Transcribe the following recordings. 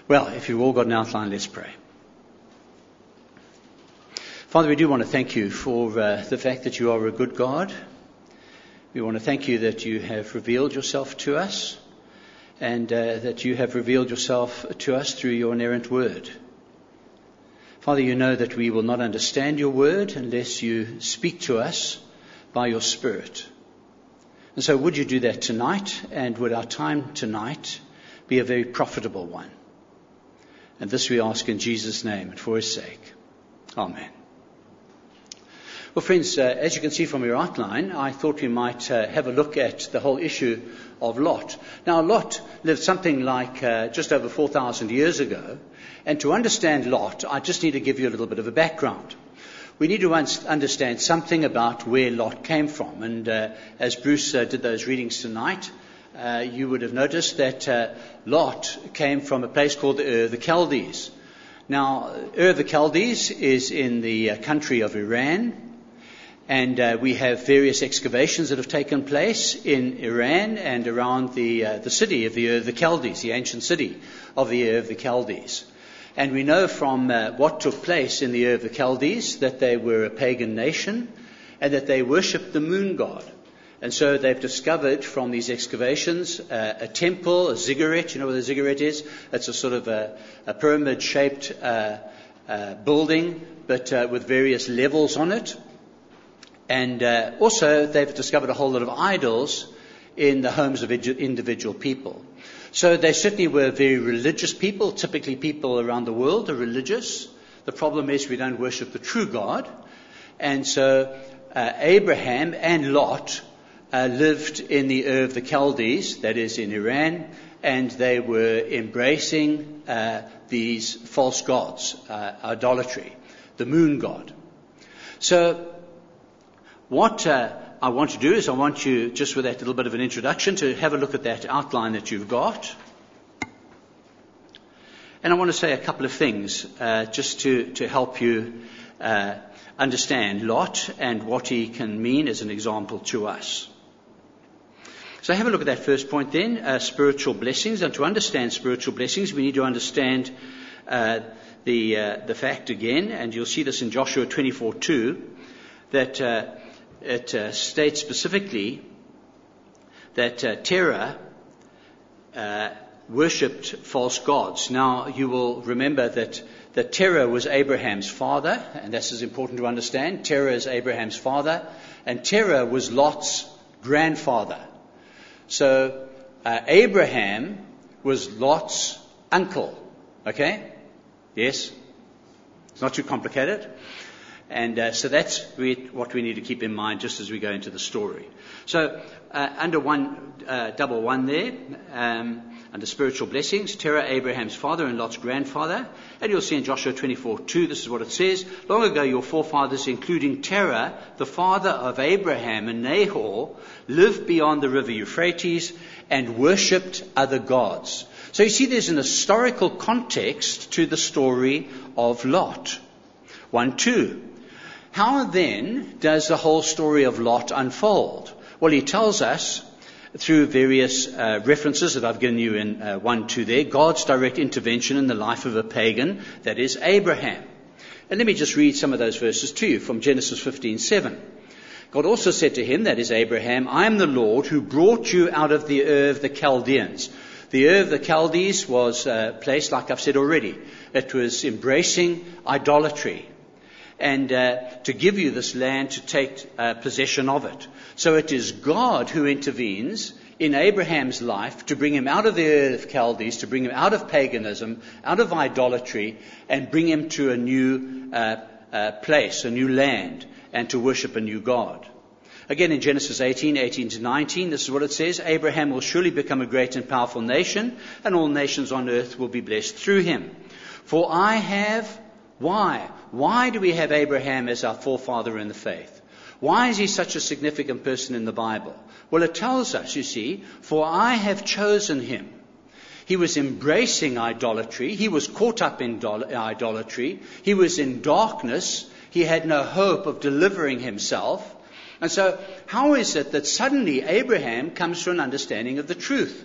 Well, if you've all got an outline, let's pray. Father, we do want to thank you for the fact that you are a good God. We want to thank you that you have revealed yourself to us and that you have revealed yourself to us through your inerrant word. Father, you know that we will not understand your word unless you speak to us by your Spirit. And so would you do that tonight, and would our time tonight be a very profitable one? And this we ask in Jesus' name and for his sake. Amen. Well, friends, as you can see from your outline, I thought we might have a look at the whole issue of Lot. Now, Lot lived something like just over 4,000 years ago. And to understand Lot, I just need to give you a little bit of a background. We need to understand something about where Lot came from. And as Bruce did those readings tonight, you would have noticed that Lot came from a place called Ur of the Chaldees. Now, Ur of the Chaldees is in the country of Iran. And we have various excavations that have taken place in Iran and around the city of the Ur of the Chaldees, the ancient city of the Ur of the Chaldees. And we know from what took place in the Ur of the Chaldees that they were a pagan nation and that they worshipped the moon god. And so they've discovered from these excavations a temple, a ziggurat. You know what a ziggurat is? It's a sort of a pyramid-shaped building, but with various levels on it. And also they've discovered a whole lot of idols in the homes of individual people. So they certainly were very religious people. Typically people around the world are religious. The problem is we don't worship the true God. And so Abraham and Lot lived in the Ur of the Chaldees, that is in Iran, and they were embracing these false gods, idolatry, the moon god. So what I want to do is I want you, just with that little bit of an introduction, to have a look at that outline that you've got. And I want to say a couple of things just to help you understand Lot and what he can mean as an example to us. So have a look at that first point then, spiritual blessings. And to understand spiritual blessings, we need to understand the fact again, and you'll see this in Joshua 24:2, that it states specifically that Terah worshipped false gods. Now, you will remember that Terah was Abraham's father, and this is important to understand. Terah is Abraham's father, and Terah was Lot's grandfather. So Abraham was Lot's uncle. Okay? Yes? It's not too complicated. And so that's what we need to keep in mind just as we go into the story. So under double one there, under spiritual blessings, Terah, Abraham's father and Lot's grandfather. And you'll see in Joshua 24:2, this is what it says. Long ago your forefathers, including Terah, the father of Abraham and Nahor, lived beyond the river Euphrates and worshipped other gods. So you see there's an historical context to the story of Lot. 1:2. How then does the whole story of Lot unfold? Well, he tells us through various references that I've given you in 1:2 there, God's direct intervention in the life of a pagan, that is Abraham. And let me just read some of those verses to you from Genesis 15:7. God also said to him, that is Abraham, I am the Lord who brought you out of the Ur of the Chaldeans. The Ur of the Chaldees was a place, like I've said already, it was embracing idolatry. And to give you this land to take possession of it. So it is God who intervenes in Abraham's life to bring him out of the Ur of Chaldees, to bring him out of paganism, out of idolatry, and bring him to a new place, a new land, and to worship a new God. Again in Genesis 18:18-19, this is what it says, Abraham will surely become a great and powerful nation, and all nations on earth will be blessed through him. For I have... Why? Why do we have Abraham as our forefather in the faith? Why is he such a significant person in the Bible? Well, it tells us, you see, for I have chosen him. He was embracing idolatry. He was caught up in idolatry. He was in darkness. He had no hope of delivering himself. And so how is it that suddenly Abraham comes to an understanding of the truth?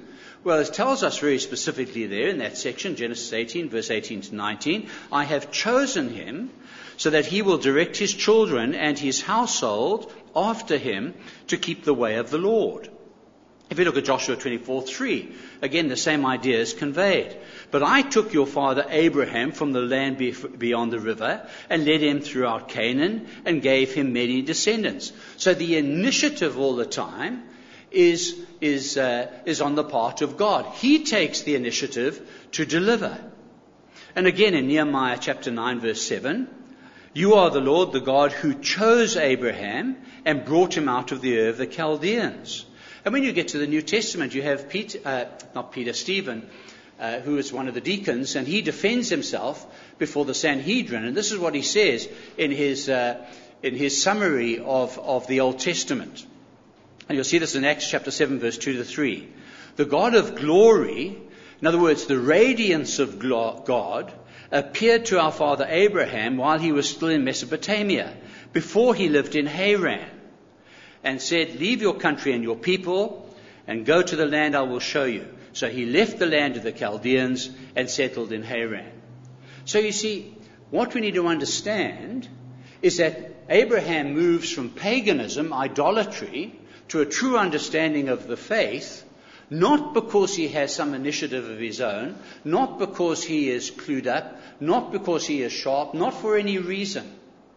Well, it tells us very specifically there in that section, Genesis 18, verse 18 to 19, I have chosen him so that he will direct his children and his household after him to keep the way of the Lord. If you look at Joshua 24:3, again the same idea is conveyed. But I took your father Abraham from the land beyond the river and led him throughout Canaan and gave him many descendants. So the initiative all the time is on the part of God. He takes the initiative to deliver. And again in Nehemiah chapter 9 verse 7, you are the Lord, the God who chose Abraham and brought him out of the Ur of the Chaldeans. And when you get to the New Testament, you have Stephen, who is one of the deacons, and he defends himself before the Sanhedrin. And this is what he says in his summary of the Old Testament. And you'll see this in Acts chapter 7, verse 2 to 3. The God of glory, in other words, the radiance of God, appeared to our father Abraham while he was still in Mesopotamia, before he lived in Haran, and said, leave your country and your people and go to the land I will show you. So he left the land of the Chaldeans and settled in Haran. So you see, what we need to understand is that Abraham moves from paganism, idolatry, to a true understanding of the faith, not because he has some initiative of his own, not because he is clued up, not because he is sharp, not for any reason.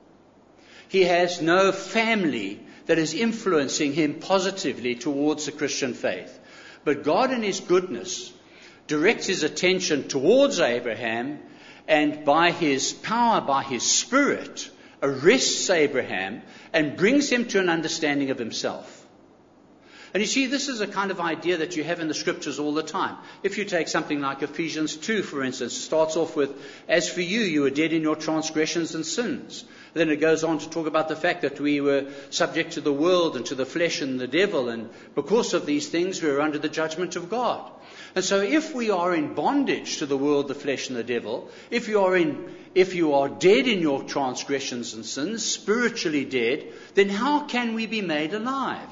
He has no family that is influencing him positively towards the Christian faith. But God in his goodness directs his attention towards Abraham, and by his power, by his spirit, arrests Abraham and brings him to an understanding of himself. And you see, this is a kind of idea that you have in the scriptures all the time. If you take something like Ephesians 2, for instance, it starts off with, as for you, you were dead in your transgressions and sins. Then it goes on to talk about the fact that we were subject to the world and to the flesh and the devil, and because of these things we are under the judgment of God. And so if we are in bondage to the world, the flesh and the devil, if you are dead in your transgressions and sins, spiritually dead, then how can we be made alive?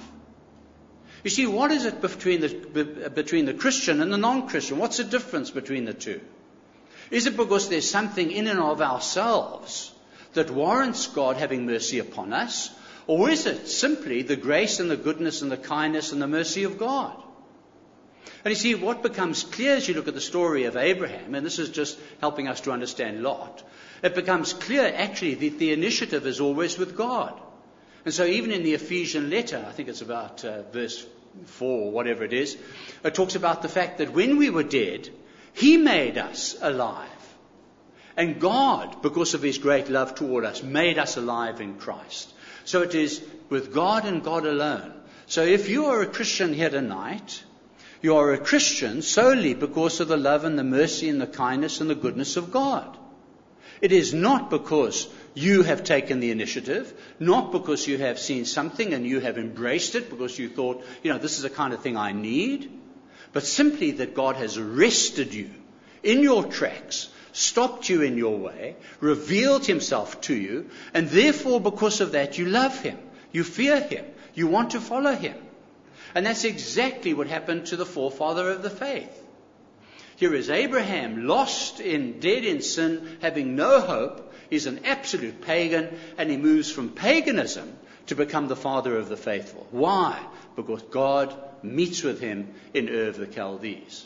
You see, what is it between the Christian and the non-Christian? What's the difference between the two? Is it because there's something in and of ourselves that warrants God having mercy upon us? Or is it simply the grace and the goodness and the kindness and the mercy of God? And you see, what becomes clear as you look at the story of Abraham, and this is just helping us to understand Lot, it becomes clear actually that the initiative is always with God. And so even in the Ephesian letter, I think it's about verse 4 or whatever it is, it talks about the fact that when we were dead, he made us alive. And God, because of his great love toward us, made us alive in Christ. So it is with God and God alone. So if you are a Christian here tonight, you are a Christian solely because of the love and the mercy and the kindness and the goodness of God. It is not because you have taken the initiative, not because you have seen something and you have embraced it because you thought, this is the kind of thing I need, but simply that God has arrested you in your tracks, stopped you in your way, revealed himself to you, and therefore because of that you love him, you fear him, you want to follow him. And that's exactly what happened to the forefather of the faith. Here is Abraham, dead in sin, having no hope. He's an absolute pagan, and he moves from paganism to become the father of the faithful. Why? Because God meets with him in Ur of the Chaldees.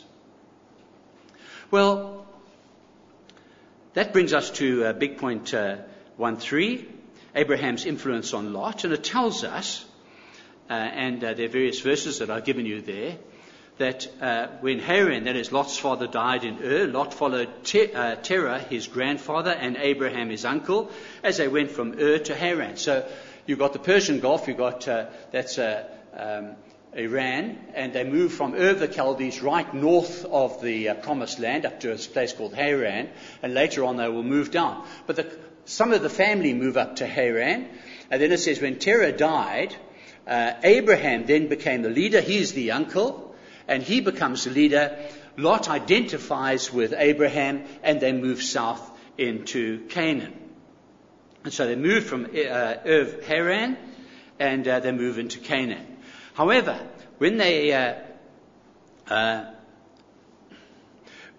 Well, that brings us to big point 1.3, Abraham's influence on Lot, and it tells us, and there are various verses that I've given you there, that when Haran, that is Lot's father, died in Ur, Lot followed Terah, his grandfather, and Abraham, his uncle, as they went from Ur to Haran. So you've got the Persian Gulf, you've got that's Iran, and they moved from Ur of the Chaldees right north of the Promised Land up to a place called Haran, and later on they will move down. But some of the family move up to Haran, and then it says when Terah died, Abraham then became the leader. He's the uncle. And he becomes the leader. Lot identifies with Abraham, and they move south into Canaan. And so they move from Haran, and they move into Canaan. However, when they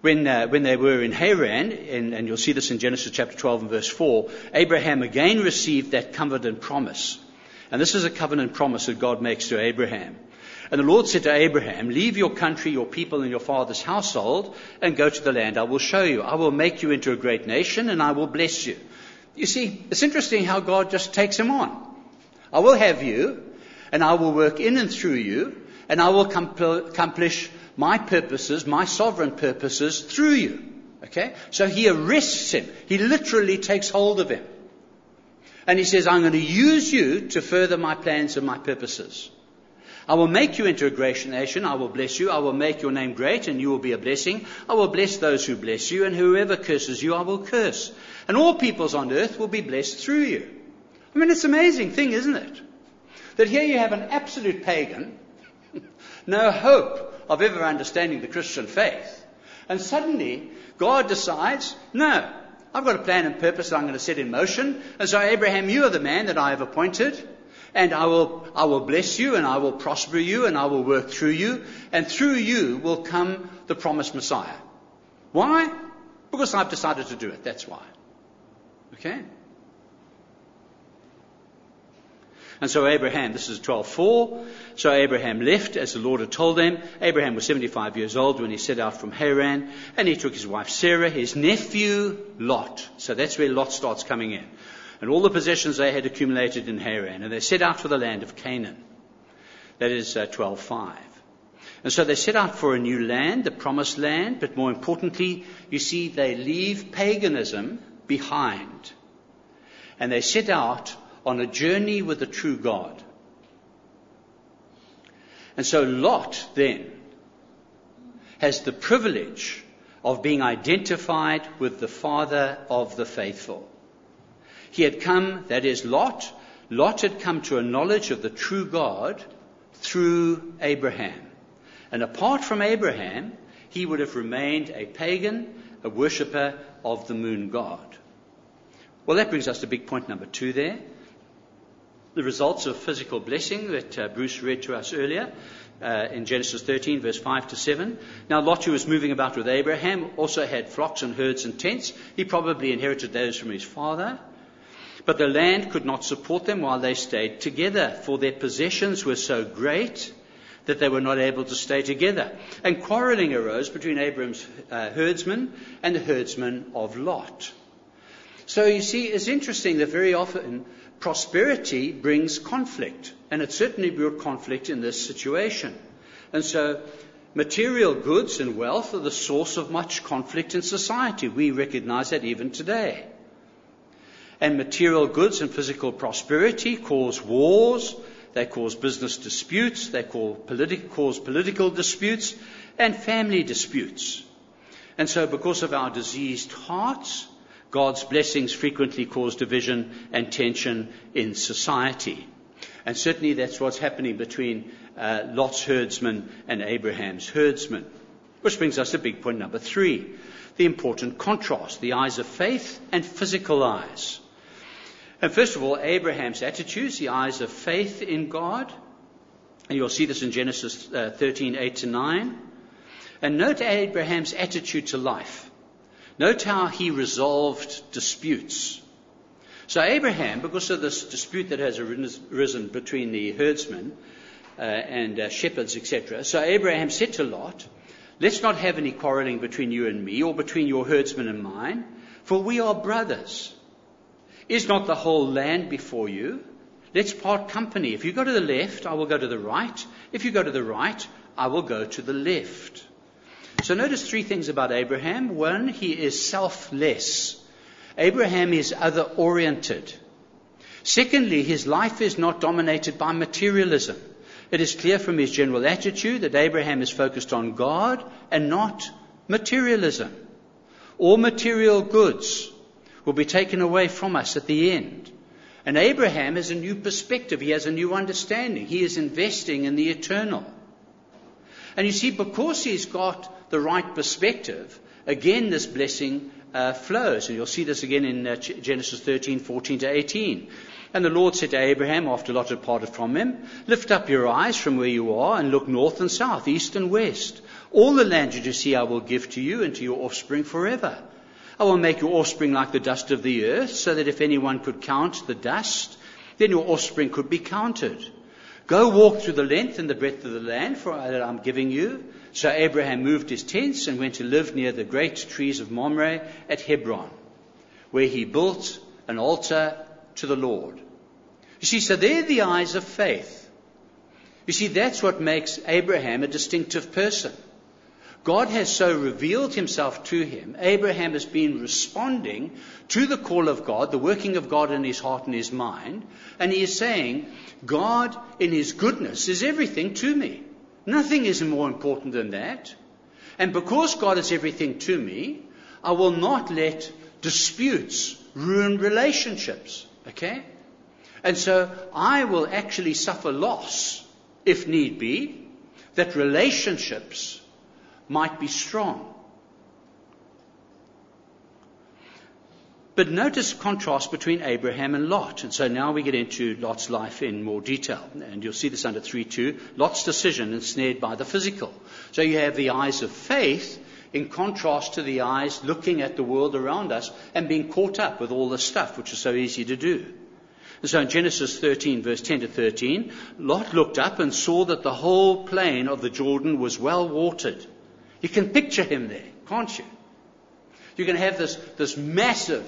when they were in Haran, and you'll see this in Genesis chapter 12 and verse 4, Abraham again received that covenant promise. And this is a covenant promise that God makes to Abraham. And the Lord said to Abraham, leave your country, your people, and your father's household, and go to the land I will show you. I will make you into a great nation, and I will bless you. You see, it's interesting how God just takes him on. I will have you, and I will work in and through you, and I will accomplish my purposes, my sovereign purposes through you. Okay? So he arrests him. He literally takes hold of him. And he says, I'm going to use you to further my plans and my purposes. I will make you into a great nation. I will bless you. I will make your name great, and you will be a blessing. I will bless those who bless you, and whoever curses you, I will curse. And all peoples on earth will be blessed through you. I mean, it's an amazing thing, isn't it? That here you have an absolute pagan, no hope of ever understanding the Christian faith. And suddenly, God decides, no, I've got a plan and purpose that I'm going to set in motion. And so, Abraham, you are the man that I have appointed. And I will bless you, and I will prosper you, and I will work through you. And through you will come the promised Messiah. Why? Because I've decided to do it. That's why. Okay? And so Abraham, this is 12:4. So Abraham left as the Lord had told him. Abraham was 75 years old when he set out from Haran. And he took his wife Sarah, his nephew Lot. So that's where Lot starts coming in. And all the possessions they had accumulated in Haran. And they set out for the land of Canaan. That is 12:5. And so they set out for a new land, the promised land. But more importantly, you see, they leave paganism behind. And they set out on a journey with the true God. And so Lot then has the privilege of being identified with the father of the faithful. He had come, that is Lot. Lot had come to a knowledge of the true God through Abraham. And apart from Abraham, he would have remained a pagan, a worshipper of the moon god. Well, that brings us to big point number 2 there. The results of physical blessing that Bruce read to us earlier in Genesis 13, verse 5 to 7. Now, Lot, who was moving about with Abraham, also had flocks and herds and tents. He probably inherited those from his father. But the land could not support them while they stayed together, for their possessions were so great that they were not able to stay together. And quarreling arose between Abram's herdsmen and the herdsmen of Lot. So you see, it's interesting that very often prosperity brings conflict. And it certainly brought conflict in this situation. And so material goods and wealth are the source of much conflict in society. We recognize that even today. And material goods and physical prosperity cause wars, they cause business disputes, they cause political disputes, and family disputes. And so because of our diseased hearts, God's blessings frequently cause division and tension in society. And certainly that's what's happening between Lot's herdsmen and Abraham's herdsmen. Which brings us to big point number 3, the important contrast, the eyes of faith and physical eyes. And first of all, Abraham's attitudes, the eyes of faith in God. And you'll see this in Genesis 13, 8 to 9. And note Abraham's attitude to life. Note how he resolved disputes. So Abraham, because of this dispute that has arisen between the herdsmen and shepherds, etc., so Abraham said to Lot, let's not have any quarreling between you and me, or between your herdsmen and mine, for we are brothers. Is not the whole land before you? Let's part company. If you go to the left, I will go to the right. If you go to the right, I will go to the left. So notice 3 things about Abraham. 1, he is selfless. Abraham is other-oriented. Secondly, his life is not dominated by materialism. It is clear from his general attitude that Abraham is focused on God and not materialism. All material goods will be taken away from us at the end. And Abraham has a new perspective. He has a new understanding. He is investing in the eternal. And you see, because he's got the right perspective, again, this blessing flows. And you'll see this again in Genesis 13, 14 to 18. And the Lord said to Abraham, after Lot had parted from him, lift up your eyes from where you are and look north and south, east and west. All the land you see I will give to you and to your offspring forever. I will make your offspring like the dust of the earth, so that if anyone could count the dust, then your offspring could be counted. Go walk through the length and the breadth of the land that I'm giving you. So Abraham moved his tents and went to live near the great trees of Mamre at Hebron, where he built an altar to the Lord. You see, so they're the eyes of faith. You see, that's what makes Abraham a distinctive person. God has so revealed himself to him. Abraham has been responding to the call of God, the working of God in his heart and his mind. And he is saying, God in his goodness is everything to me. Nothing is more important than that. And because God is everything to me, I will not let disputes ruin relationships. Okay? And so I will actually suffer loss, if need be, that relationships might be strong. But notice contrast between Abraham and Lot. And so now we get into Lot's life in more detail. And you'll see this under 3:2. Lot's decision ensnared by the physical. So you have the eyes of faith in contrast to the eyes looking at the world around us and being caught up with all this stuff, which is so easy to do. And so in Genesis 13, verse 10 to 13, Lot looked up and saw that the whole plain of the Jordan was well watered. You can picture him there, can't you? You can have this massive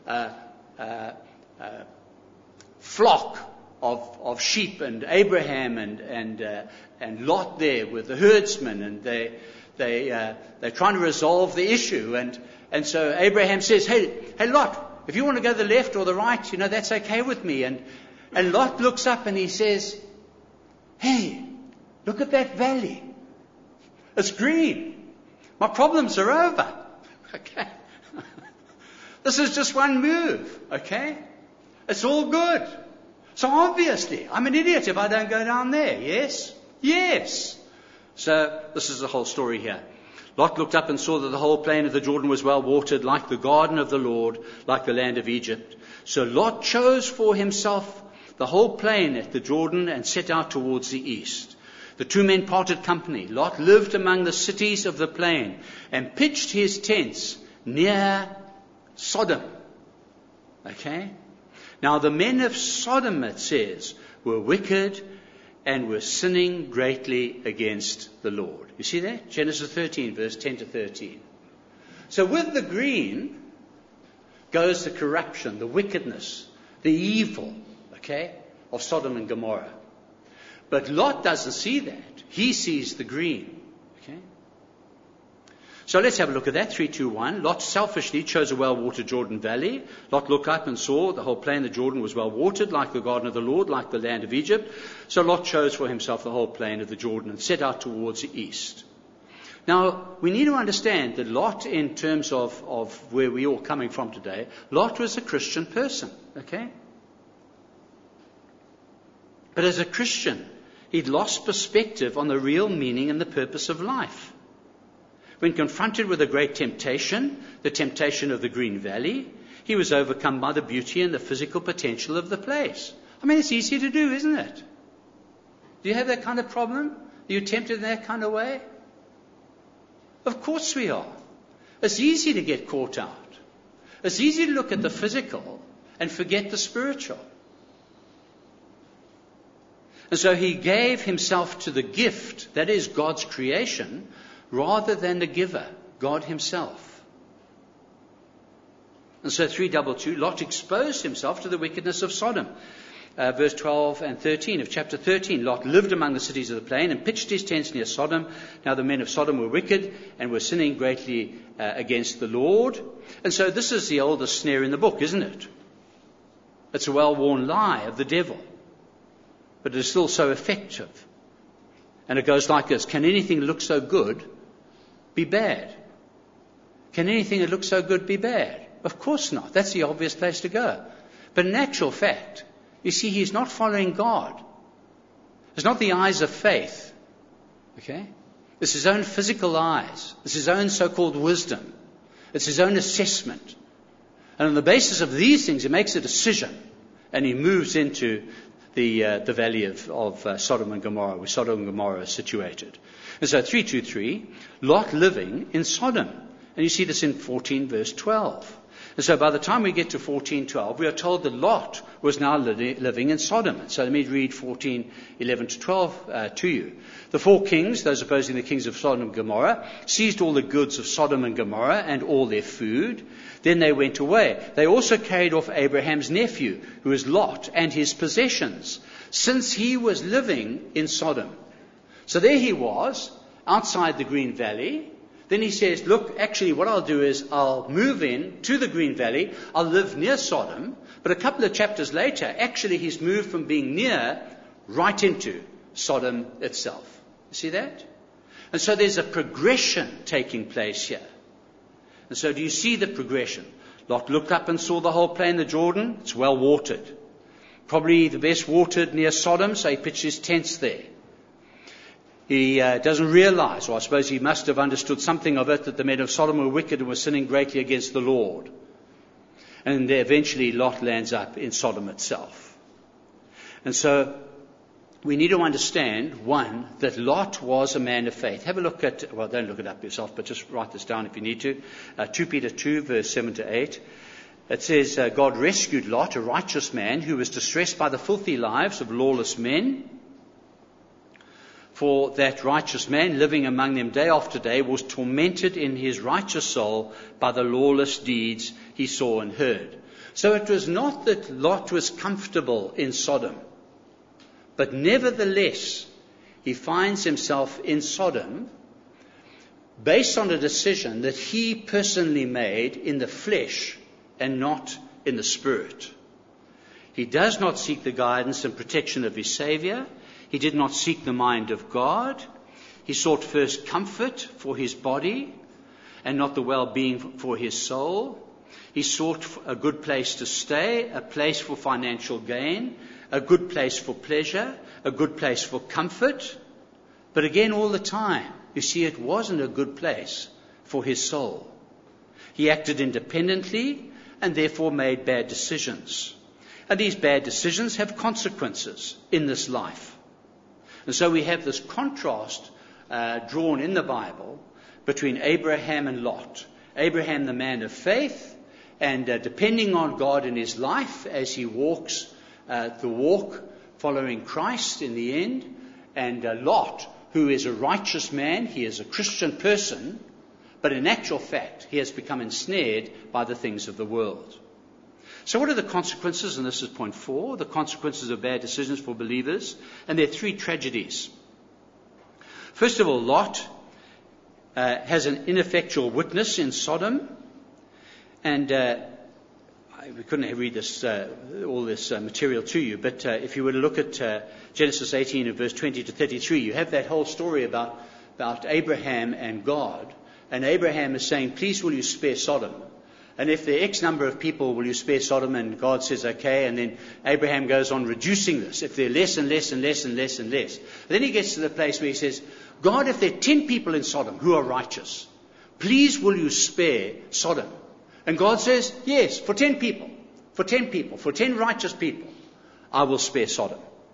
flock of sheep, and Abraham and Lot there with the herdsmen, and they're trying to resolve the issue. And so Abraham says, hey Lot, if you want to go to the left or the right, that's okay with me. And Lot looks up and he says, hey, look at that valley. It's green. My problems are over. Okay. This is just one move. Okay. It's all good. So obviously, I'm an idiot if I don't go down there. Yes? Yes. So this is the whole story here. Lot looked up and saw that the whole plain of the Jordan was well watered, like the garden of the Lord, like the land of Egypt. So Lot chose for himself the whole plain at the Jordan and set out towards the east. The two men parted company. Lot lived among the cities of the plain and pitched his tents near Sodom. Okay? Now the men of Sodom, it says, were wicked and were sinning greatly against the Lord. You see that? Genesis 13, verse 10 to 13. So with the green goes the corruption, the wickedness, the evil, okay, of Sodom and Gomorrah. But Lot doesn't see that. He sees the green. Okay? So let's have a look at that. 3, 2, 1. Lot selfishly chose a well-watered Jordan valley. Lot looked up and saw the whole plain of Jordan was well-watered, like the garden of the Lord, like the land of Egypt. So Lot chose for himself the whole plain of the Jordan and set out towards the east. Now, we need to understand that Lot, in terms of where we're all coming from today, Lot was a Christian person. Okay? But as a Christian, he'd lost perspective on the real meaning and the purpose of life. When confronted with a great temptation, the temptation of the Green Valley, he was overcome by the beauty and the physical potential of the place. I mean, it's easy to do, isn't it? Do you have that kind of problem? Are you tempted in that kind of way? Of course we are. It's easy to get caught out. It's easy to look at the physical and forget the spiritual. And so he gave himself to the gift, that is God's creation, rather than the giver, God himself. And so 3:22, Lot exposed himself to the wickedness of Sodom. Verse 12 and 13 of chapter 13, Lot lived among the cities of the plain and pitched his tents near Sodom. Now the men of Sodom were wicked and were sinning greatly against the Lord. And so this is the oldest snare in the book, isn't it? It's a well-worn lie of the devil. But it is still so effective. And it goes like this. Can anything that looks so good be bad? Can anything that looks so good be bad? Of course not. That's the obvious place to go. But in actual fact, you see, he's not following God. It's not the eyes of faith. Okay? It's his own physical eyes. It's his own so-called wisdom. It's his own assessment. And on the basis of these things, he makes a decision. And he moves into the valley of Sodom and Gomorrah, where Sodom and Gomorrah is situated. And so 3:2-3, Lot living in Sodom. And you see this in 14 verse 12. And so by the time we get to 14:12, we are told that Lot was now living in Sodom. So let me read 14:11-12 to you. The 4 kings, those opposing the kings of Sodom and Gomorrah, seized all the goods of Sodom and Gomorrah and all their food. Then they went away. They also carried off Abraham's nephew, who is Lot, and his possessions, since he was living in Sodom. So there he was, outside the Green Valley. Then he says, look, actually what I'll do is I'll move in to the Green Valley. I'll live near Sodom. But a couple of chapters later, actually he's moved from being near right into Sodom itself. You see that? And so there's a progression taking place here. And so do you see the progression? Lot looked up and saw the whole plain of Jordan. It's well watered. Probably the best watered near Sodom, so he pitched his tents there. He doesn't realize, or I suppose he must have understood something of it, that the men of Sodom were wicked and were sinning greatly against the Lord. And eventually Lot lands up in Sodom itself. And so we need to understand, one, that Lot was a man of faith. Have a look at, well, don't look it up yourself, but just write this down if you need to. 2 Peter 2, verse 7-8. It says, God rescued Lot, a righteous man, who was distressed by the filthy lives of lawless men. For that righteous man, living among them day after day, was tormented in his righteous soul by the lawless deeds he saw and heard. So it was not that Lot was comfortable in Sodom, but nevertheless, he finds himself in Sodom based on a decision that he personally made in the flesh and not in the spirit. He does not seek the guidance and protection of his Savior. He did not seek the mind of God. He sought first comfort for his body and not the well-being for his soul. He sought a good place to stay, a place for financial gain, a good place for pleasure, a good place for comfort. But again, all the time, you see, it wasn't a good place for his soul. He acted independently and therefore made bad decisions. And these bad decisions have consequences in this life. And so we have this contrast drawn in the Bible between Abraham and Lot. Abraham, the man of faith, and depending on God in his life as he walks the walk following Christ in the end. And Lot, who is a righteous man, he is a Christian person, but in actual fact, he has become ensnared by the things of the world. So what are the consequences? And this is point 4, the consequences of bad decisions for believers. And there are 3 tragedies. First of all, Lot has an ineffectual witness in Sodom. And we couldn't read this, all this material to you, but if you were to look at Genesis 18 and verse 20-33, you have that whole story about Abraham and God. And Abraham is saying, please will you spare Sodom? And if there are X number of people, will you spare Sodom? And God says, okay. And then Abraham goes on reducing this. If there are less and less and less and less and less. But then he gets to the place where he says, God, if there are 10 people in Sodom who are righteous, please will you spare Sodom? And God says, yes, for 10 people, for 10 righteous people, I will spare Sodom.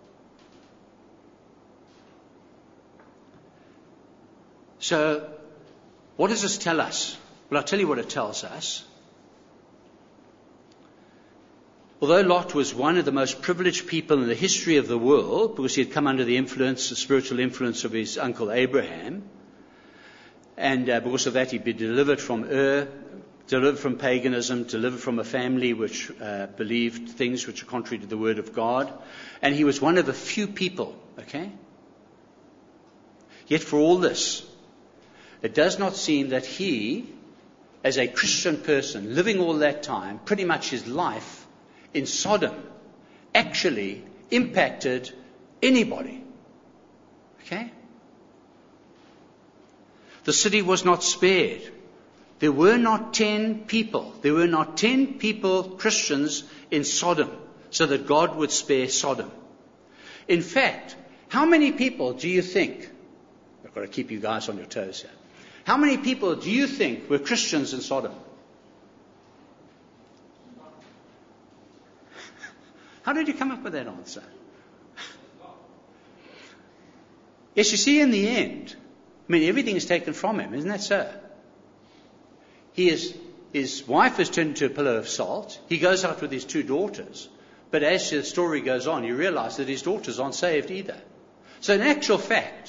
So, what does this tell us? Well, I'll tell you what it tells us. Although Lot was one of the most privileged people in the history of the world, because he had come under the influence, the spiritual influence of his uncle Abraham, and because of that he'd been delivered from delivered from paganism, delivered from a family which believed things which are contrary to the word of God, and he was one of a few people, okay? Yet for all this, it does not seem that he, as a Christian person, living all that time, pretty much his life in Sodom, actually impacted anybody. Okay? The city was not spared. There were not 10 people. There were not 10 people, Christians, in Sodom, so that God would spare Sodom. In fact, how many people do you think, I've got to keep you guys on your toes here, how many people do you think were Christians in Sodom? How did you come up with that answer? Yes, you see, in the end, everything is taken from him, isn't that so? His wife is turned into a pillar of salt. He goes out with his 2 daughters. But as the story goes on, you realize that his daughters aren't saved either. So in actual fact,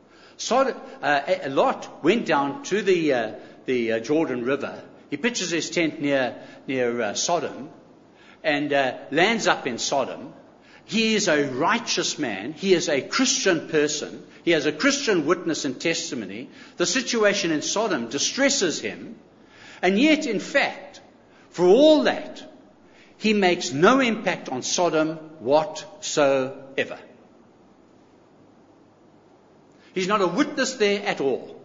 Lot went down to the Jordan River. He pitches his tent near Sodom and lands up in Sodom. He is a righteous man. He is a Christian person. He has a Christian witness and testimony. The situation in Sodom distresses him. And yet, in fact, for all that, he makes no impact on Sodom whatsoever. He's not a witness there at all.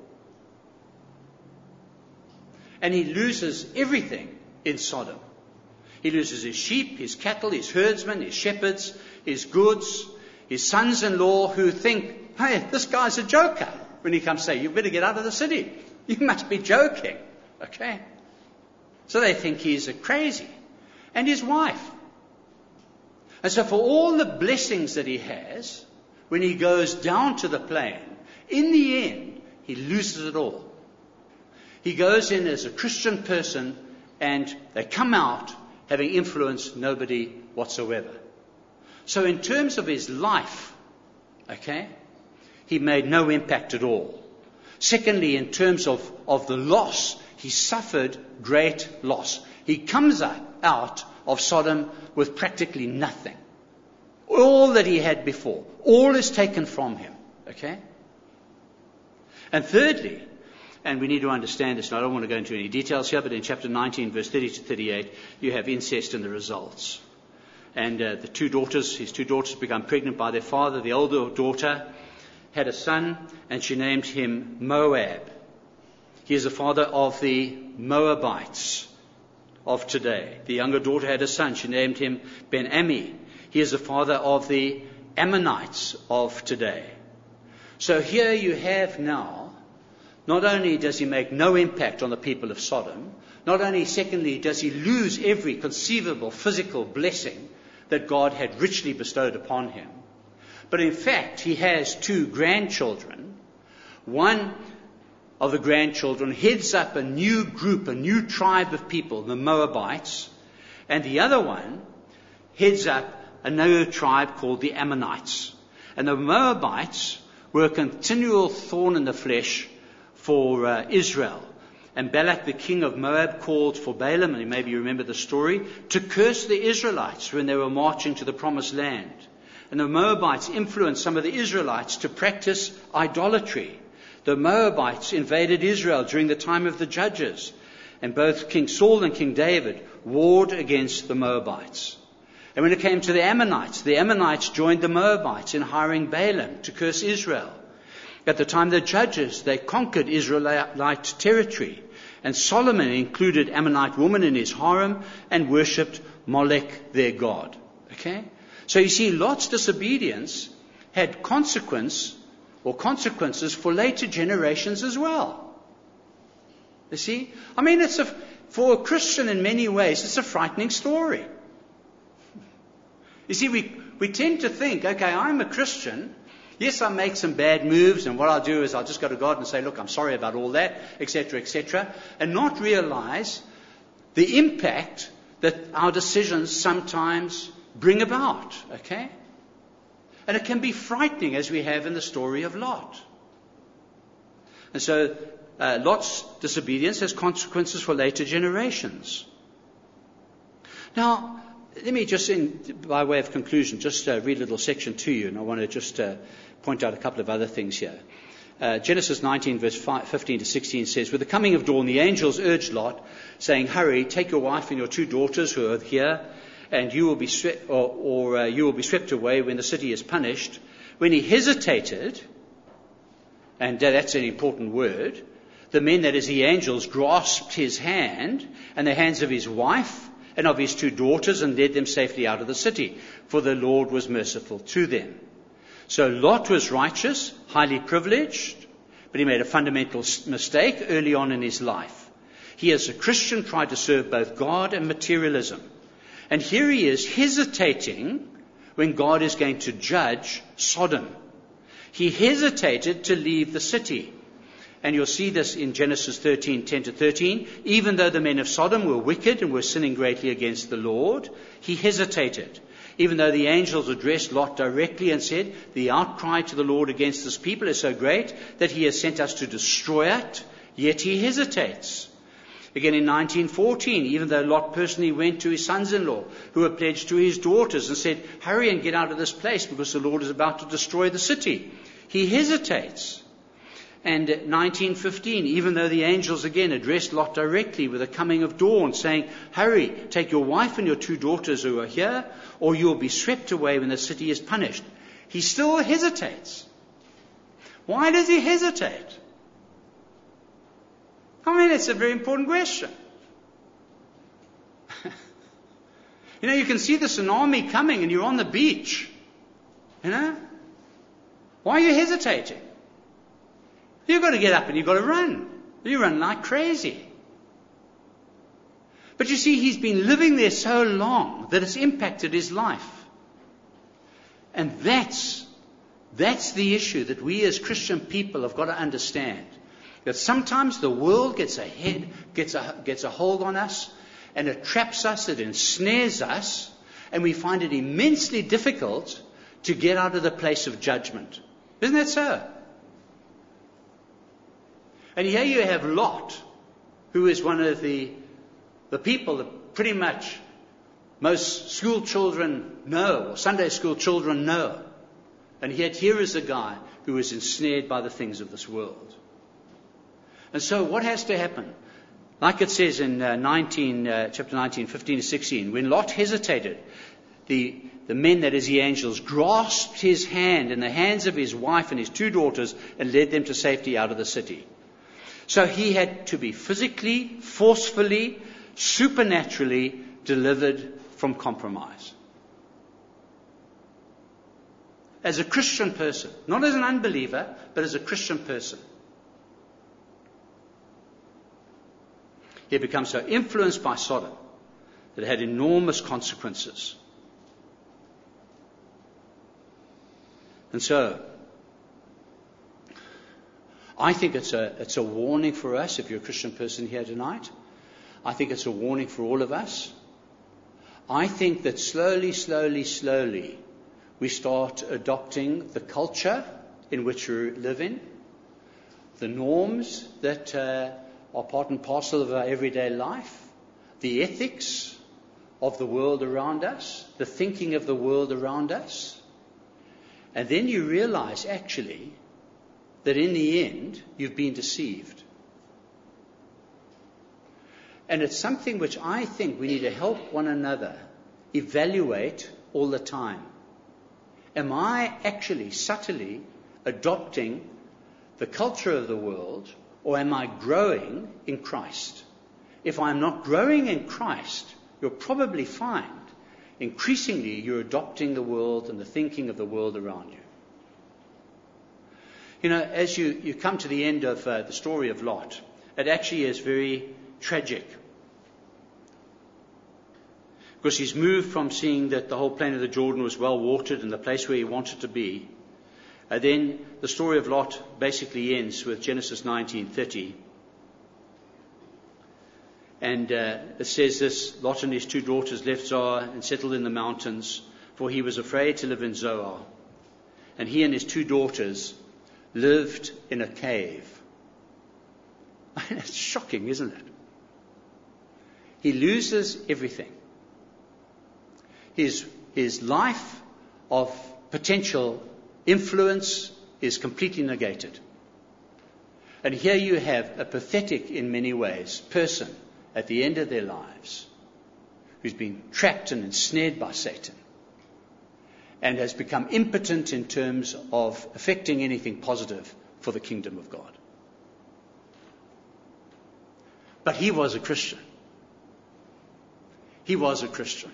And he loses everything in Sodom. He loses his sheep, his cattle, his herdsmen, his shepherds, his goods, his sons-in-law who think, hey, this guy's a joker. When he comes to say, you better get out of the city. You must be joking. Okay? So they think he's a crazy. And his wife. And so for all the blessings that he has, when he goes down to the plain, in the end, he loses it all. He goes in as a Christian person and they come out having influenced nobody whatsoever. So in terms of his life, okay, he made no impact at all. Secondly, in terms of the loss, he suffered great loss. He comes out of Sodom with practically nothing. All that he had before, all is taken from him. Okay? And thirdly, and we need to understand this, and I don't want to go into any details here, but in chapter 19, verse 30 to 38, you have incest in the results. And his 2 daughters become pregnant by their father. The older daughter had a son, and she named him Moab. He is the father of the Moabites of today. The younger daughter had a son. She named him Ben-Ami. He is the father of the Ammonites of today. So here you have now, not only does he make no impact on the people of Sodom, not only, secondly, does he lose every conceivable physical blessing that God had richly bestowed upon him, but in fact he has 2 grandchildren. One of the grandchildren heads up a new group, a new tribe of people, the Moabites, and the other one heads up another tribe called the Ammonites. And the Moabites were a continual thorn in the flesh for Israel. And Balak, the king of Moab, called for Balaam, and maybe you remember the story, to curse the Israelites when they were marching to the promised land. And the Moabites influenced some of the Israelites to practice idolatry. The Moabites invaded Israel during the time of the Judges, and both King Saul and King David warred against the Moabites. And when it came to the Ammonites joined the Moabites in hiring Balaam to curse Israel. At the time of the Judges, they conquered Israelite territory, and Solomon included Ammonite women in his harem and worshipped Molech, their god. Okay? So you see, Lot's disobedience had consequences for later generations as well. You see? For a Christian in many ways, it's a frightening story. You see, we tend to think, okay, I'm a Christian. Yes, I make some bad moves, and what I'll do is I'll just go to God and say, look, I'm sorry about all that, etc., and not realize the impact that our decisions sometimes bring about, okay? And it can be frightening, as we have in the story of Lot. And so Lot's disobedience has consequences for later generations. Now, let me just, by way of conclusion, just read a little section to you, and I want to just point out a couple of other things here. Genesis 19, verse 15 to 16 says, with the coming of dawn, the angels urged Lot, saying, hurry, take your wife and your 2 daughters who are here, and you will be you will be swept away when the city is punished. When he hesitated, and that's an important word, the men, that is the angels, grasped his hand and the hands of his wife and of his 2 daughters and led them safely out of the city, for the Lord was merciful to them. So Lot was righteous, highly privileged, but he made a fundamental mistake early on in his life. He, as a Christian, tried to serve both God and materialism. And here he is hesitating when God is going to judge Sodom. He hesitated to leave the city. And you'll see this in Genesis 13:10-13. Even though the men of Sodom were wicked and were sinning greatly against the Lord, he hesitated. Even though the angels addressed Lot directly and said, the outcry to the Lord against this people is so great that he has sent us to destroy it, yet he hesitates. Again in 19:14, even though Lot personally went to his sons-in-law who were pledged to his daughters and said, hurry and get out of this place because the Lord is about to destroy the city, he hesitates. And 19:15, even though the angels again addressed Lot directly with the coming of dawn, saying, hurry, take your wife and your 2 daughters who are here, or you will be swept away when the city is punished, he still hesitates. Why does he hesitate? I mean, it's a very important question. You can see the tsunami coming and you're on the beach. Why are you hesitating? You've got to get up and you've got to run. You run like crazy. But you see, he's been living there so long that it's impacted his life. And that's the issue that we as Christian people have got to understand. That sometimes the world gets a hold on us, and it traps us, it ensnares us, and we find it immensely difficult to get out of the place of judgment. Isn't that so? And here you have Lot, who is one of the people that pretty much most school children know, or Sunday school children know. And yet here is a guy who is ensnared by the things of this world. And so what has to happen? Like it says in chapter 19, 15-16, when Lot hesitated, the men, that is the angels, grasped his hand and the hands of his wife and his 2 daughters and led them to safety out of the city. So he had to be physically, forcefully, supernaturally delivered from compromise. As a Christian person, not as an unbeliever, but as a Christian person. He had become so influenced by Sodom that it had enormous consequences. And so, I think it's a warning for us, if you're a Christian person here tonight. I think it's a warning for all of us. I think that slowly, we start adopting the culture in which we live in, the norms that are part and parcel of our everyday life, the ethics of the world around us, the thinking of the world around us. And then you realize, actually, that in the end, you've been deceived. And it's something which I think we need to help one another evaluate all the time. Am I actually subtly adopting the culture of the world, or am I growing in Christ? If I'm not growing in Christ, you'll probably find increasingly you're adopting the world and the thinking of the world around you. As you come to the end of the story of Lot, it actually is very tragic. Because he's moved from seeing that the whole plain of the Jordan was well watered and the place where he wanted to be. And then the story of Lot basically ends with Genesis 19:30. And it says this: Lot and his 2 daughters left Zoar and settled in the mountains, for he was afraid to live in Zoar. And he and his 2 daughters lived in a cave. It's shocking, isn't it? He loses everything. His life of potential influence is completely negated. And here you have a pathetic, in many ways, person at the end of their lives who's been trapped and ensnared by Satan and has become impotent in terms of affecting anything positive for the kingdom of God. But he was a Christian. He was a Christian.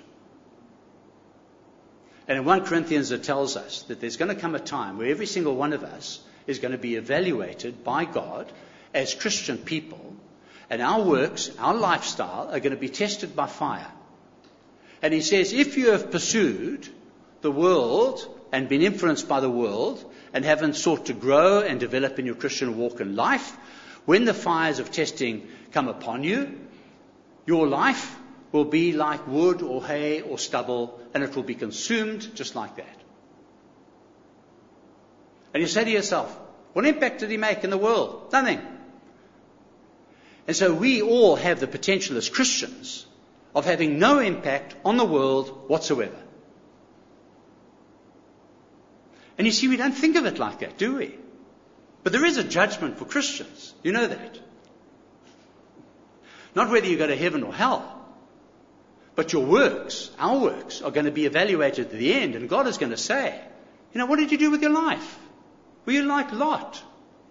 And in 1 Corinthians it tells us that there's going to come a time where every single one of us is going to be evaluated by God as Christian people, and our works, our lifestyle are going to be tested by fire. And he says, if you have pursued the world and been influenced by the world and haven't sought to grow and develop in your Christian walk in life, when the fires of testing come upon you, your life will be like wood or hay or stubble, and it will be consumed just like that. And you say to yourself, what impact did he make in the world? Nothing. And so we all have the potential as Christians of having no impact on the world whatsoever. And you see, we don't think of it like that, do we? But there is a judgment for Christians. You know that. Not whether you go to heaven or hell. But your works, our works, are going to be evaluated at the end. And God is going to say, what did you do with your life? Were you like Lot?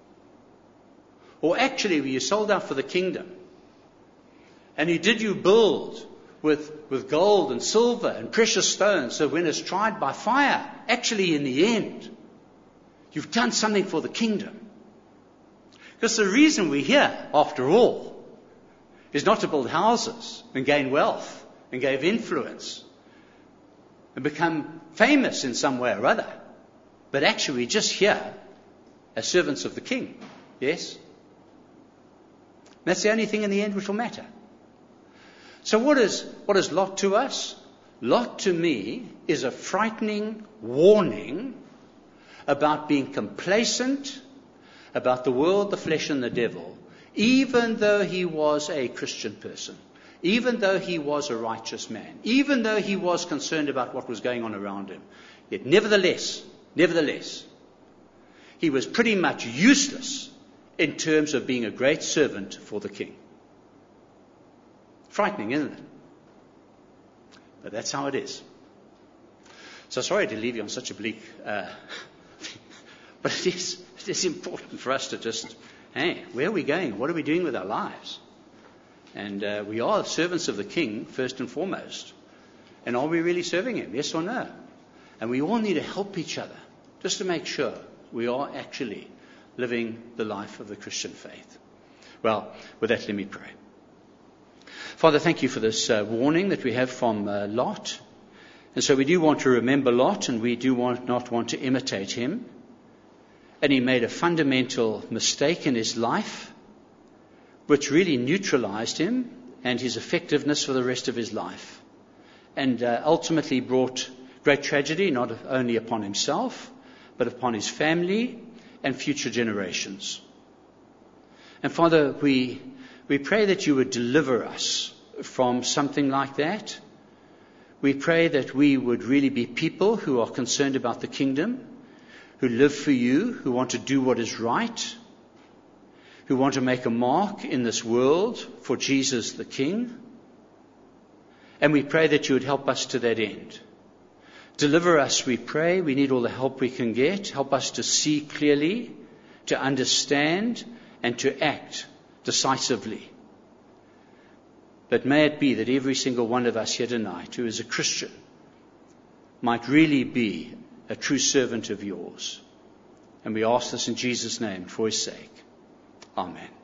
Or actually, were you sold out for the kingdom? And did you build with gold and silver and precious stones, so when it's tried by fire, actually in the end, you've done something for the kingdom. Because the reason we're here, after all, is not to build houses and gain wealth and gain influence and become famous in some way or other. But actually, we're just here as servants of the King. Yes? That's the only thing in the end which will matter. So what is Lot to us? Lot to me is a frightening warning about being complacent about the world, the flesh, and the devil, even though he was a Christian person, even though he was a righteous man, even though he was concerned about what was going on around him. Yet nevertheless, he was pretty much useless in terms of being a great servant for the King. Frightening, isn't it? But that's how it is. So sorry to leave you on such a bleak, but it is important for us to just, where are we going? What are we doing with our lives? And we are servants of the King first and foremost. And are we really serving him? Yes or no? And we all need to help each other just to make sure we are actually living the life of the Christian faith. Well, with that, let me pray. Father, thank you for this warning that we have from Lot. And so we do want to remember Lot, and we do not want to imitate him. And he made a fundamental mistake in his life, which really neutralized him and his effectiveness for the rest of his life. And ultimately brought great tragedy, not only upon himself, but upon his family and future generations. And Father, we pray that you would deliver us from something like that. We pray that we would really be people who are concerned about the kingdom, who live for you, who want to do what is right, who want to make a mark in this world for Jesus the King. And we pray that you would help us to that end. Deliver us, we pray. We need all the help we can get. Help us to see clearly, to understand, and to act decisively. But may it be that every single one of us here tonight who is a Christian might really be a true servant of yours. And we ask this in Jesus' name for his sake. Amen.